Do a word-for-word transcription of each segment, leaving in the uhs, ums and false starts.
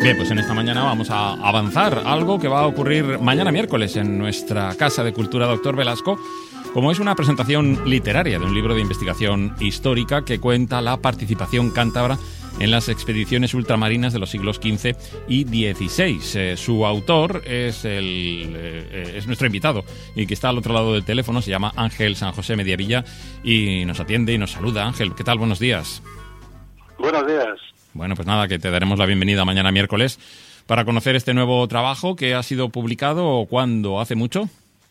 Bien, pues en esta mañana vamos a avanzar algo que va a ocurrir mañana miércoles en nuestra Casa de Cultura Doctor Velasco, como es una presentación literaria de un libro de investigación histórica que cuenta la participación cántabra en las expediciones ultramarinas de los siglos quince y dieciséis. Eh, su autor es, el, eh, es nuestro invitado y que está al otro lado del teléfono, se llama Ángel San José Mediavilla y nos atiende y nos saluda. Ángel, ¿qué tal? Buenos días. Buenos días. Bueno, pues nada, que te daremos la bienvenida mañana miércoles para conocer este nuevo trabajo que ha sido publicado, ¿cuándo? ¿Hace mucho?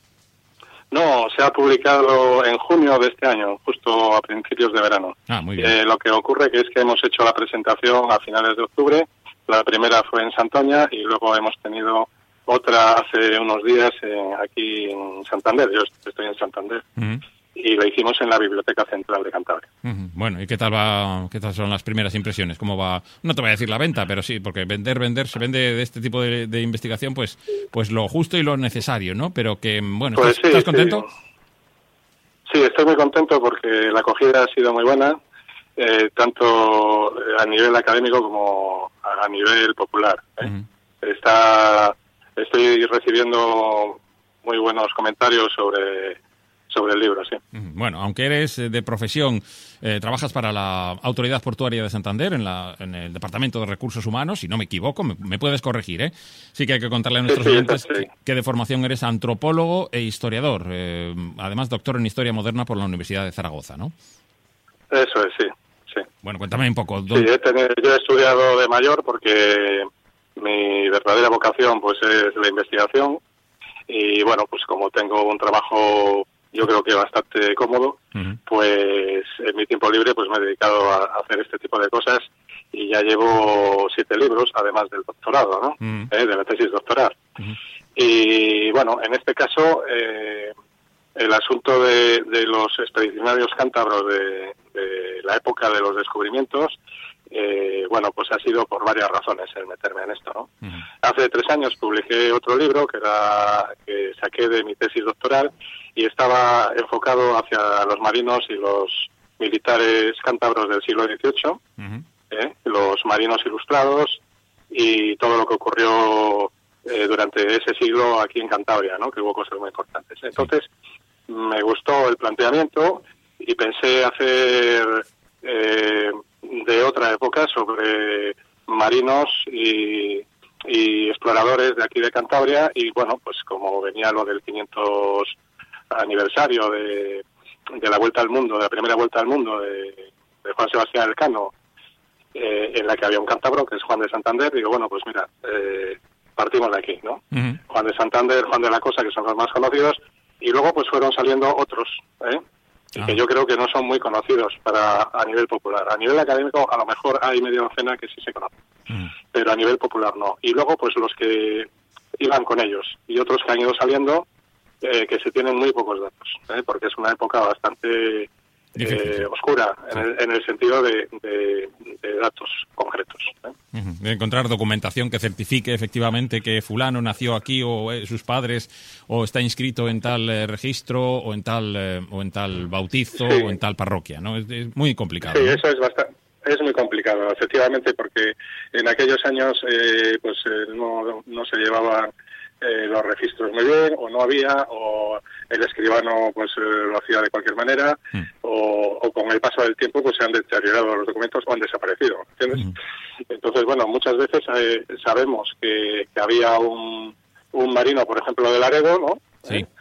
No, se ha publicado en junio de este año, justo a principios de verano. Ah, muy bien. Eh, lo que ocurre que es que hemos hecho la presentación a finales de octubre. La primera fue en Santoña y luego hemos tenido otra hace unos días eh, aquí en Santander. Yo estoy en Santander. Uh-huh. Y la hicimos en la Biblioteca Central de Cantabria. Uh-huh. Bueno, ¿y qué tal va? ¿Qué tal son las primeras impresiones? ¿Cómo va? No te voy a decir la venta, pero sí, porque vender, vender, se vende de este tipo de, de investigación, pues, pues lo justo y lo necesario, ¿no? Pero que, bueno, ¿estás, pues sí, ¿estás contento? Sí. sí, estoy muy contento porque la acogida ha sido muy buena, eh, tanto a nivel académico como a nivel popular. ¿eh? Uh-huh. Está, estoy recibiendo muy buenos comentarios sobre sobre el libro, sí. Bueno, aunque eres de profesión, eh, trabajas para la Autoridad Portuaria de Santander, en, la, en el Departamento de Recursos Humanos, si no me equivoco, me, me puedes corregir, ¿eh? Sí que hay que contarle a nuestros sí, sí, oyentes sí. que, que de formación eres antropólogo e historiador, eh, además doctor en Historia Moderna por la Universidad de Zaragoza, ¿no? Eso es, sí, sí. Bueno, cuéntame un poco. ¿Dónde... Sí, he tenido, yo he estudiado de mayor porque mi verdadera vocación pues es la investigación y, bueno, pues como tengo un trabajo yo creo que bastante cómodo, uh-huh. pues en mi tiempo libre pues me he dedicado a hacer este tipo de cosas y ya llevo siete libros, además del doctorado, ¿no? Uh-huh. ¿Eh? De la tesis doctoral. Uh-huh. Y bueno, en este caso, eh, el asunto de, de los expedicionarios cántabros de, de la época de los descubrimientos, eh, bueno, pues ha sido por varias razones el meterme en esto, ¿no? Uh-huh. Hace tres años publiqué otro libro que era que saqué de mi tesis doctoral y estaba enfocado hacia los marinos y los militares cántabros del siglo dieciocho, uh-huh. ¿eh? Los marinos ilustrados y todo lo que ocurrió eh, durante ese siglo aquí en Cantabria, ¿no? Que hubo cosas muy importantes. Entonces, sí. me gustó el planteamiento y pensé hacer eh, de otra época sobre marinos y, y exploradores de aquí de Cantabria y, bueno, pues como venía lo del quinientos aniversario de, de la Vuelta al Mundo, de la primera Vuelta al Mundo de, de Juan Sebastián Elcano, eh, en la que había un cántabro, que es Juan de Santander, digo, bueno, pues mira, eh, partimos de aquí, ¿no? Uh-huh. Juan de Santander, Juan de la Cosa, que son los más conocidos, y luego pues fueron saliendo otros, ¿eh? Uh-huh. Que yo creo que no son muy conocidos para a nivel popular. A nivel académico, a lo mejor hay media docena que sí se conocen, uh-huh. pero a nivel popular no. Y luego, pues los que iban con ellos, y otros que han ido saliendo, Eh, que se tienen muy pocos datos, ¿eh? Porque es una época bastante eh, oscura en, sí. el, en el sentido de, de, de datos concretos, ¿eh? Uh-huh. De encontrar documentación que certifique efectivamente que fulano nació aquí o eh, sus padres o está inscrito en tal eh, registro o en tal eh, o en tal bautizo sí. o en tal parroquia, ¿no? Es, es muy complicado. Sí, ¿no? Eso es bastante. Es muy complicado, efectivamente, porque en aquellos años eh, pues eh, no, no se llevaban Eh, los registros muy bien, o no había, o el escribano pues eh, lo hacía de cualquier manera, mm. o, o con el paso del tiempo pues se han deteriorado los documentos o han desaparecido, ¿entiendes? Mm. Entonces, bueno, muchas veces eh, sabemos que, que había un, un marino, por ejemplo, de Laredo, ¿no? Sí. ¿Eh?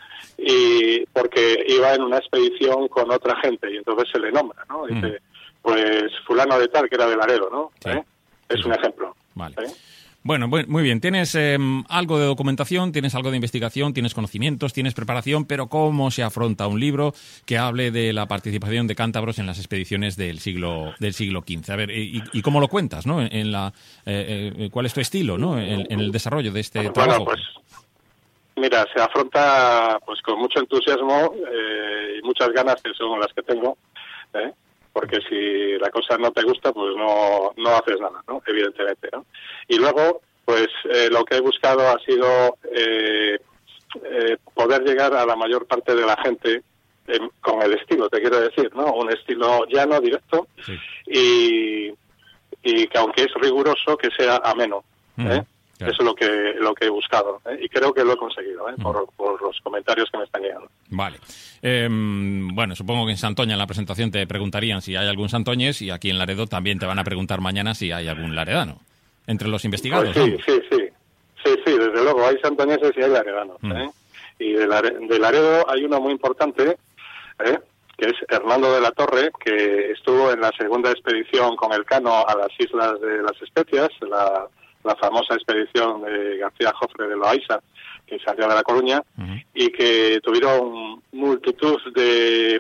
Y porque iba en una expedición con otra gente y entonces se le nombra, ¿no? Dice, mm. pues fulano de tal que era de Laredo, ¿no? Sí. ¿Eh? Es sí. un ejemplo. Vale. ¿Eh? Bueno, muy bien. Tienes eh, algo de documentación, tienes algo de investigación, tienes conocimientos, tienes preparación, pero ¿cómo se afronta un libro que hable de la participación de cántabros en las expediciones del siglo del siglo quince? A ver, ¿y, y cómo lo cuentas, no? En la, eh, eh, ¿cuál es tu estilo, no? En, en el desarrollo de este bueno, trabajo. Pues, mira, se afronta pues con mucho entusiasmo eh, y muchas ganas, que son las que tengo, ¿eh? Porque si la cosa no te gusta, pues no no haces nada, ¿no? Evidentemente, ¿no? Y luego, pues eh, lo que he buscado ha sido eh, eh, poder llegar a la mayor parte de la gente eh, con el estilo, te quiero decir, ¿no? Un estilo llano, directo, sí. y, y que aunque es riguroso, que sea ameno, Uh-huh. ¿eh? Claro. Eso es lo que lo que he buscado, ¿eh? Y creo que lo he conseguido, ¿eh? por, por los comentarios que me están llegando. Vale. Eh, bueno, supongo que en Santoña en la presentación te preguntarían si hay algún santoñés, y aquí en Laredo también te van a preguntar mañana si hay algún laredano entre los investigados. Pues sí, sí, sí, sí, sí, desde luego, hay santoñeses y hay laredanos. ¿eh? Mm. Y de, Lare- de Laredo hay uno muy importante, ¿eh? que es Hernando de la Torre, que estuvo en la segunda expedición con Elcano a las Islas de las Especias, la... la famosa expedición de García Jofre de Loaiza, que salió de La Coruña, uh-huh. y que tuvieron multitud de,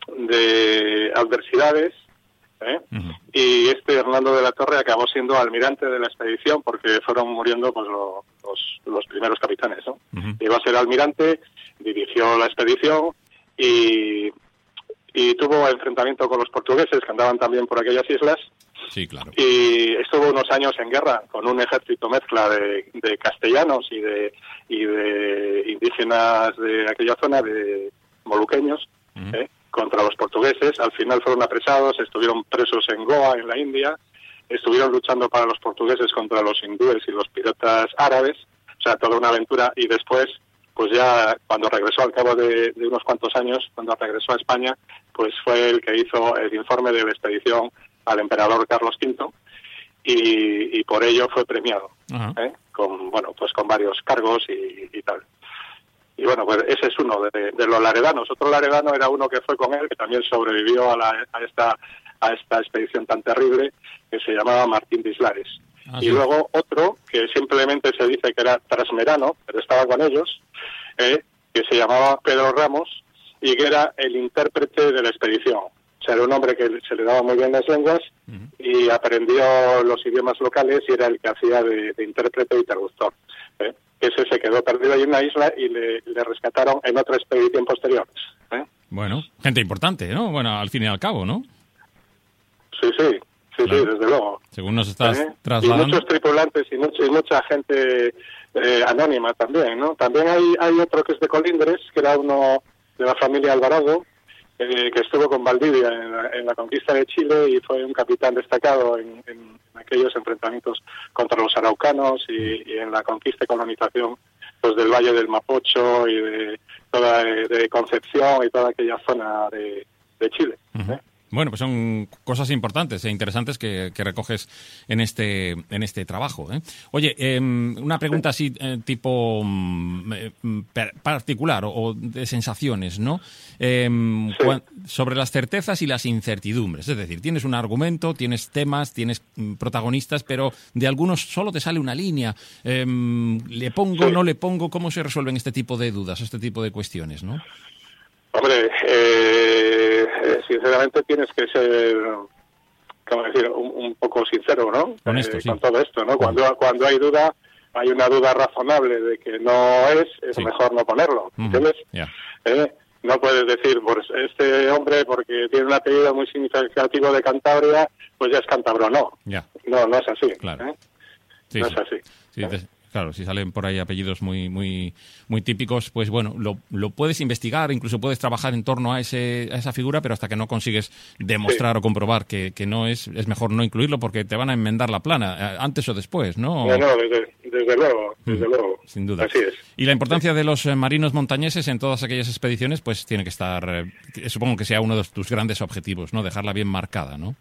de adversidades, ¿eh? uh-huh. y este Hernando de la Torre acabó siendo almirante de la expedición porque fueron muriendo pues lo, los, los primeros capitanes, ¿no? Uh-huh. Iba a ser almirante, dirigió la expedición y, y tuvo enfrentamiento con los portugueses que andaban también por aquellas islas. Sí, claro. Y estuvo unos años en guerra con un ejército mezcla de, de castellanos y de y de indígenas de aquella zona, de moluqueños, uh-huh. ¿eh? contra los portugueses. Al final fueron apresados, estuvieron presos en Goa, en la India, estuvieron luchando para los portugueses contra los hindúes y los piratas árabes, o sea, toda una aventura. Y después, pues ya cuando regresó al cabo de, de unos cuantos años, cuando regresó a España, pues fue el que hizo el informe de la expedición al emperador Carlos quinto y, y por ello fue premiado, uh-huh. ¿eh? con bueno pues con varios cargos y, y tal. Y bueno, pues ese es uno de, de los laredanos. Otro laredano era uno que fue con él, que también sobrevivió a, la, a esta a esta expedición tan terrible, que se llamaba Martín de Islares. Ah, y sí. luego otro que simplemente se dice que era trasmerano, pero estaba con ellos, ¿eh? que se llamaba Pedro Ramos y que era el intérprete de la expedición. O sea, era un hombre que se le daba muy bien las lenguas uh-huh. y aprendió los idiomas locales y era el que hacía de, de intérprete y traductor. ¿eh? Ese se quedó perdido ahí en una isla y le, le rescataron en otra expedición posterior. ¿eh? Bueno, gente importante, ¿no? Bueno, al fin y al cabo, ¿no? Sí, sí, sí, claro. sí, desde luego. Según nos estás ¿eh? trasladando. Y muchos tripulantes y, mucho, y mucha gente eh, anónima también, ¿no? También hay, hay otro que es de Colindres, que era uno de la familia Alvarado, Eh, que estuvo con Valdivia en la, en la conquista de Chile y fue un capitán destacado en, en aquellos enfrentamientos contra los araucanos y, y en la conquista y colonización pues del Valle del Mapocho y de toda de, de Concepción y toda aquella zona de, de Chile. Uh-huh. ¿eh? Bueno, pues son cosas importantes e interesantes que, que recoges en este en este trabajo, ¿eh? Oye, eh, una pregunta así eh, tipo eh, particular o, o de sensaciones, ¿no? Eh, sí. cuan, sobre las certezas y las incertidumbres. Es decir, tienes un argumento, tienes temas, tienes mm, protagonistas, pero de algunos solo te sale una línea. Eh, ¿Le pongo, sí. no le pongo? ¿Cómo se resuelven este tipo de dudas, este tipo de cuestiones, no? Hombre, eh, sinceramente tienes que ser, ¿cómo decir?, un, un poco sincero, ¿no? Honesto, eh, sí. Con todo esto, ¿no? Cuando cuando hay duda, hay una duda razonable de que no es, es sí. mejor no ponerlo, ¿entiendes? Uh-huh. Yeah. Eh, no puedes decir, pues este hombre, porque tiene un apellido muy significativo de Cantabria, pues ya es cántabro. No, yeah. no, no es así. Claro. ¿eh? Sí, no sí. es así. Sí, ¿eh? te... Claro, si salen por ahí apellidos muy muy muy típicos, pues bueno, lo, lo puedes investigar, incluso puedes trabajar en torno a ese a esa figura, pero hasta que no consigues demostrar sí. o comprobar que, que no es, es mejor no incluirlo porque te van a enmendar la plana, antes o después, ¿no? No, no, desde, desde luego, desde mm, luego. Sin duda. Así es. Y la importancia sí. de los marinos montañeses en todas aquellas expediciones, pues tiene que estar, eh, supongo que sea uno de tus grandes objetivos, ¿no? Dejarla bien marcada, ¿no?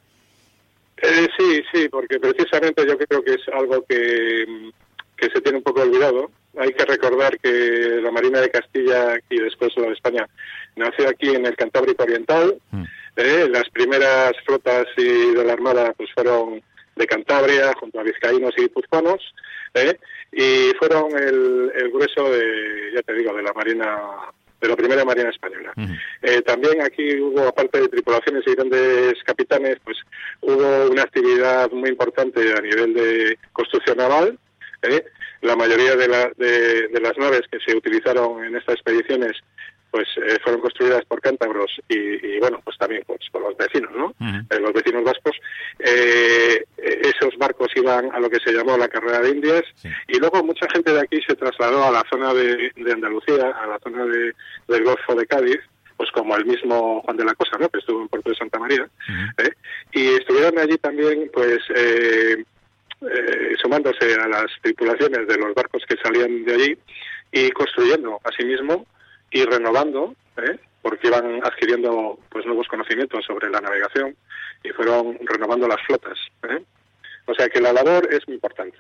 Eh, sí, sí, porque precisamente yo creo que es algo que... que se tiene un poco olvidado. Hay que recordar que la Marina de Castilla y después la de España nació aquí en el Cantábrico Oriental. Mm. Eh, las primeras flotas y de la Armada pues fueron de Cantabria, junto a vizcaínos y guipuzcoanos, eh, y fueron el, el grueso de, ya te digo, de la Marina, de la primera Marina española. Mm. Eh, también aquí hubo, aparte de tripulaciones y grandes capitanes, pues hubo una actividad muy importante a nivel de construcción naval. ¿Eh? La mayoría de, la, de, de las naves que se utilizaron en estas expediciones pues eh, fueron construidas por cántabros y, y bueno, pues también pues por los vecinos, ¿no? Uh-huh. Eh, los vecinos vascos. Eh, esos barcos iban a lo que se llamó la Carrera de Indias sí. y luego mucha gente de aquí se trasladó a la zona de, de Andalucía, a la zona de, del Golfo de Cádiz, pues como el mismo Juan de la Cosa, ¿no? Que estuvo en Puerto de Santa María. Uh-huh. ¿eh? Y estuvieron allí también, pues... Eh, eh, sumándose a las tripulaciones de los barcos que salían de allí y construyendo a sí mismo y renovando, ¿eh? porque iban adquiriendo pues nuevos conocimientos sobre la navegación y fueron renovando las flotas. ¿eh? O sea que la labor es muy importante.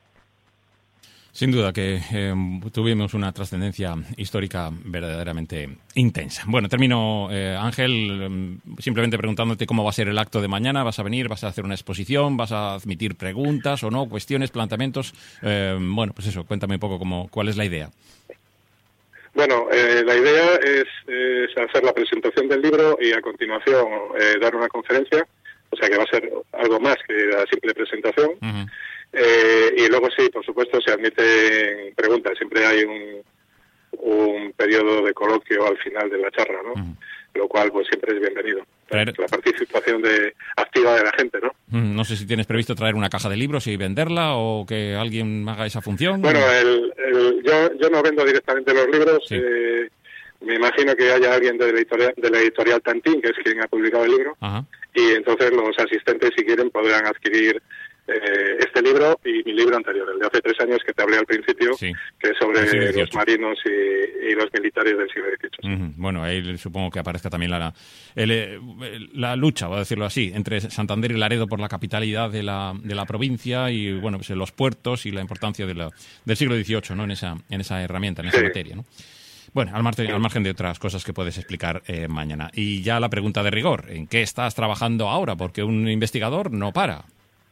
Sin duda que eh, tuvimos una trascendencia histórica verdaderamente intensa. Bueno, termino, eh, Ángel, simplemente preguntándote cómo va a ser el acto de mañana. ¿Vas a venir? ¿Vas a hacer una exposición? ¿Vas a admitir preguntas o no? ¿Cuestiones, planteamientos? Eh, bueno, pues eso, cuéntame un poco cómo, cuál es la idea. Bueno, eh, la idea es, es hacer la presentación del libro y a continuación eh, dar una conferencia, o sea que va a ser algo más que la simple presentación. Uh-huh. Eh, y luego sí, por supuesto, se admiten preguntas. Siempre hay un, un periodo de coloquio al final de la charla, ¿no? Uh-huh. Lo cual pues siempre es bienvenido. Traer... La participación de activa de la gente, ¿no? Uh-huh. No sé si tienes previsto traer una caja de libros y venderla o que alguien haga esa función. Bueno, el, el, yo, yo no vendo directamente los libros. Sí. Eh, me imagino que haya alguien de la editorial, de la editorial Tantín, que es quien ha publicado el libro. Uh-huh. Y entonces los asistentes, si quieren, podrán adquirir Eh, este libro y mi libro anterior, el de hace tres años que te hablé al principio, sí, que es sobre los marinos y, y los militares del siglo dieciocho. Uh-huh. Bueno, ahí supongo que aparezca también la, el, la lucha, voy a decirlo así, entre Santander y Laredo por la capitalidad de la, de la provincia y bueno, pues los puertos y la importancia de la, del siglo dieciocho, ¿no? en esa, en esa herramienta, en esa sí. materia, ¿no? Bueno, al margen, al margen de otras cosas que puedes explicar eh, mañana. Y ya la pregunta de rigor, ¿en qué estás trabajando ahora? Porque un investigador no para.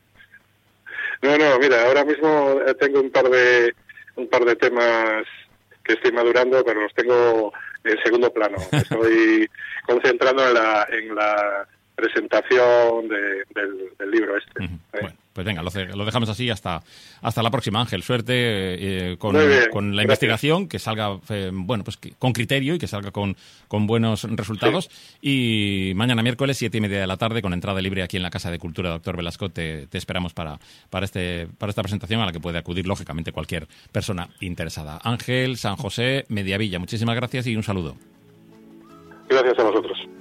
No, no, mira, ahora mismo tengo un par de un par de temas que estoy madurando, pero los tengo en segundo plano. Estoy concentrando en la en la presentación de, del, del libro este. Uh-huh. ¿eh? Bueno, pues venga, lo, lo dejamos así hasta hasta la próxima, Ángel. Suerte eh, con, con la Gracias. investigación, que salga eh, bueno, pues que, con criterio y que salga con, con buenos resultados. Sí. Y mañana miércoles, siete y media de la tarde, con entrada libre aquí en la Casa de Cultura Doctor Velasco, te, te esperamos para, para, este, para esta presentación a la que puede acudir, lógicamente, cualquier persona interesada. Ángel San José Mediavilla, muchísimas gracias y un saludo. Gracias a vosotros.